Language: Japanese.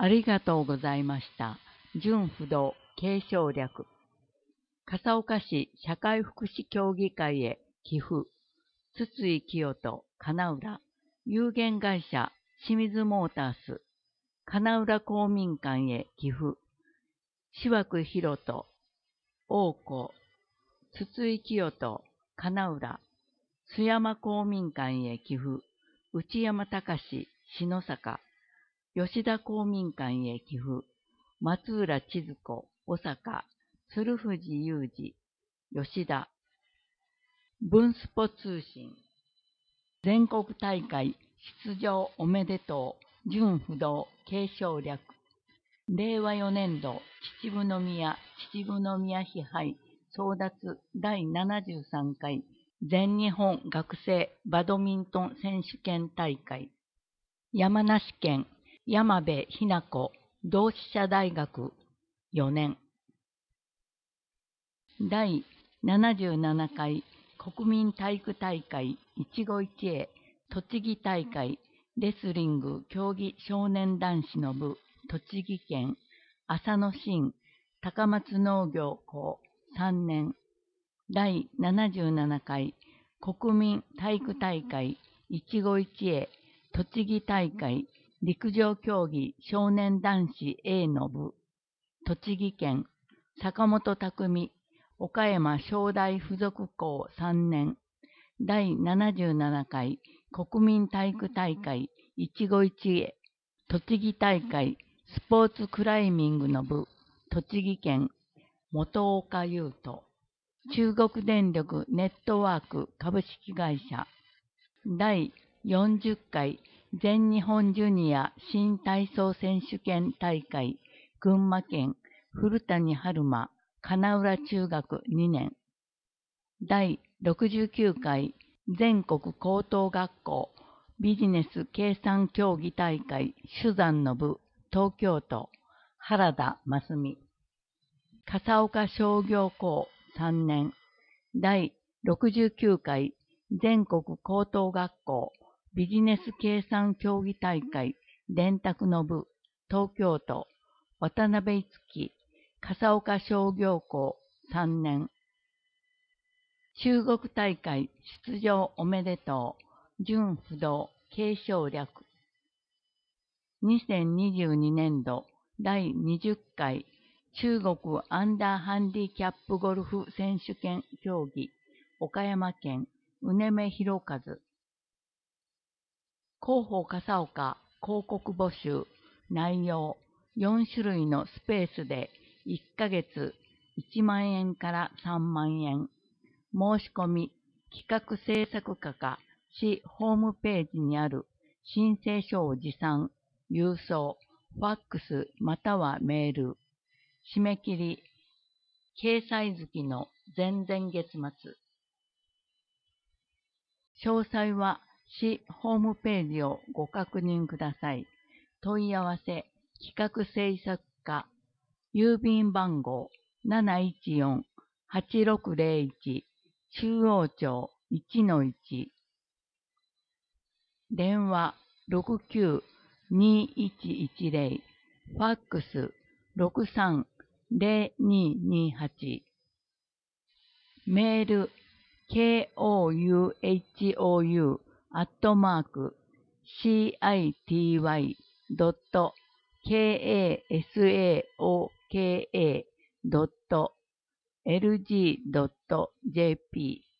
ありがとうございました。純不動継承略。笠岡市社会福祉協議会へ寄付。筒井清人、金浦。有限会社清水モータース。金浦公民館へ寄付。芝久博人、大子。筒井清人、金浦。須山公民館へ寄付。内山隆、篠坂。吉田公民館へ寄付。松浦千鶴子、小坂。鶴藤裕二、吉田。文スポ通信。全国大会出場おめでとう。純不動継承略。令和4年度秩父宮妃杯争奪第73回全日本学生バドミントン選手権大会。山梨県山部ひな子同志社大学4年。第77回国民体育大会いちご一会栃木大会レスリング競技少年男子の部栃木県浅野真高松農業高3年。第77回国民体育大会いちご一会栃木大会陸上競技少年男子 A の部栃木県坂本匠岡山商大附属校3年。第77回国民体育大会いちご一会栃木大会スポーツクライミングの部栃木県本岡優斗中国電力ネットワーク株式会社。第40回全日本ジュニア新体操選手権大会群馬県古谷春馬金浦中学2年。第69回全国高等学校ビジネス計算競技大会珠山の部東京都原田真澄。笠岡商業高3年。第69回全国高等学校ビジネス計算競技大会電卓の部東京都渡辺いつき笠岡商業高3年。中国大会出場おめでとう。純不動継承略。2022年度第20回中国アンダーハンディキャップゴルフ選手権競技岡山県宇根目博和。広報笠岡広告募集内容4種類のスペースで1ヶ月1万円から3万円。申し込み企画制作課か市ホームページにある申請書を持参、郵送、ファックスまたはメール。締め切り、掲載月の前々月末。詳細は市ホームページをご確認ください。問い合わせ、企画制作課、郵便番号714-8601、中央町 1-1。電話69-2110、ファックス63-0228。メール kouhouathou.city.kasaoka.lg.jp